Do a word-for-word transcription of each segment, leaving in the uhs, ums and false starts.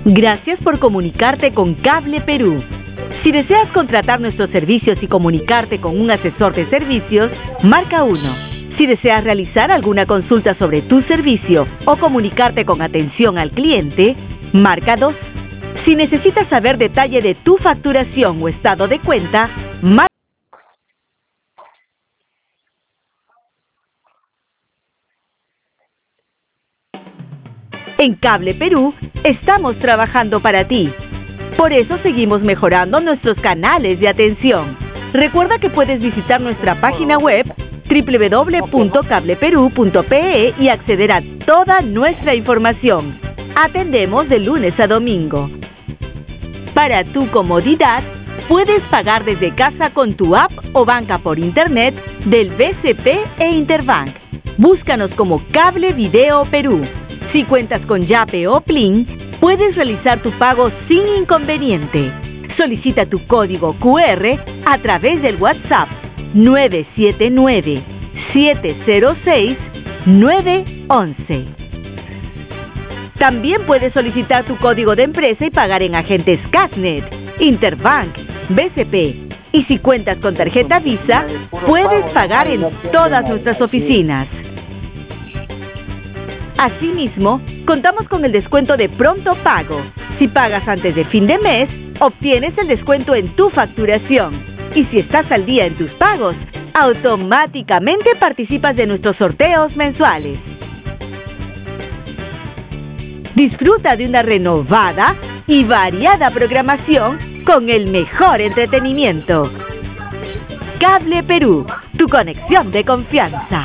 Gracias por comunicarte con Cable Perú. Si deseas contratar nuestros servicios y comunicarte con un asesor de servicios, marca uno. Si deseas realizar alguna consulta sobre tu servicio o comunicarte con atención al cliente, marca dos. Si necesitas saber detalle de tu facturación o estado de cuenta, marca En Cable Perú estamos trabajando para ti. Por eso seguimos mejorando nuestros canales de atención. Recuerda que puedes visitar nuestra página web doble u doble u doble u punto cable perú punto pe e y acceder a toda nuestra información. Atendemos de lunes a domingo. Para tu comodidad, puedes pagar desde casa con tu app o banca por internet del B C P e Interbank. Búscanos como Cable Video Perú. Si cuentas con Yape o Plin, puedes realizar tu pago sin inconveniente. Solicita tu código cu erre a través del WhatsApp nueve siete nueve, siete cero seis, nueve once. También puedes solicitar tu código de empresa y pagar en agentes Casnet, Interbank, B C P. Y si cuentas con tarjeta Visa, puedes pagar en todas nuestras oficinas. Asimismo, contamos con el descuento de pronto pago. Si pagas antes de fin de mes, obtienes el descuento en tu facturación. Y si estás al día en tus pagos, automáticamente participas de nuestros sorteos mensuales. Disfruta de una renovada y variada programación con el mejor entretenimiento. Cable Perú, tu conexión de confianza.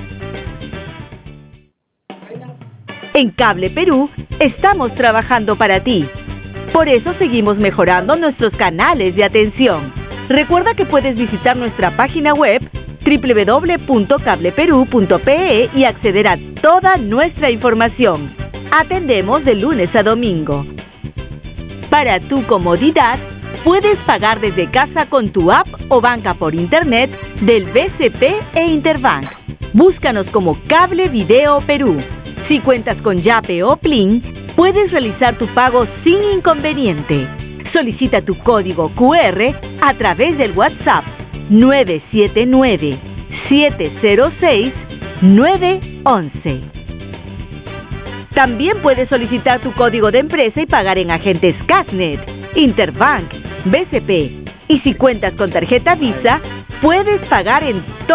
En Cable Perú estamos trabajando para ti. Por eso seguimos mejorando nuestros canales de atención. Recuerda que puedes visitar nuestra página web doble u doble u doble u punto cable perú punto pe e y acceder a toda nuestra información. Atendemos de lunes a domingo. Para tu comodidad, puedes pagar desde casa con tu app o banca por internet del B C P e Interbank. Búscanos como Cable Video Perú. Si cuentas con Yape o Plin, puedes realizar tu pago sin inconveniente. Solicita tu código cu erre a través del WhatsApp nueve siete nueve, siete cero seis, nueve once. También puedes solicitar tu código de empresa y pagar en agentes Casnet, Interbank, B C P. Y si cuentas con tarjeta Visa, puedes pagar en